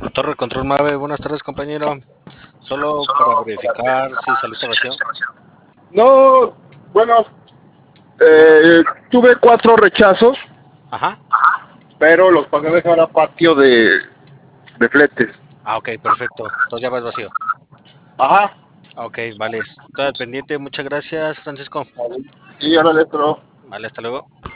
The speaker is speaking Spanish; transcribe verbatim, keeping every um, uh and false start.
Torre Control Mave, buenas tardes compañero. Solo para verificar si saliste vacío. No, bueno, eh, tuve cuatro rechazos, Ajá. pero los pasé a dejar a patio de, de fletes. Ah, ok, perfecto. Entonces ya vas vacío. Ajá. Ok, vale. Estoy al pendiente. Muchas gracias, Francisco. Y ahora le entro. Vale, hasta luego.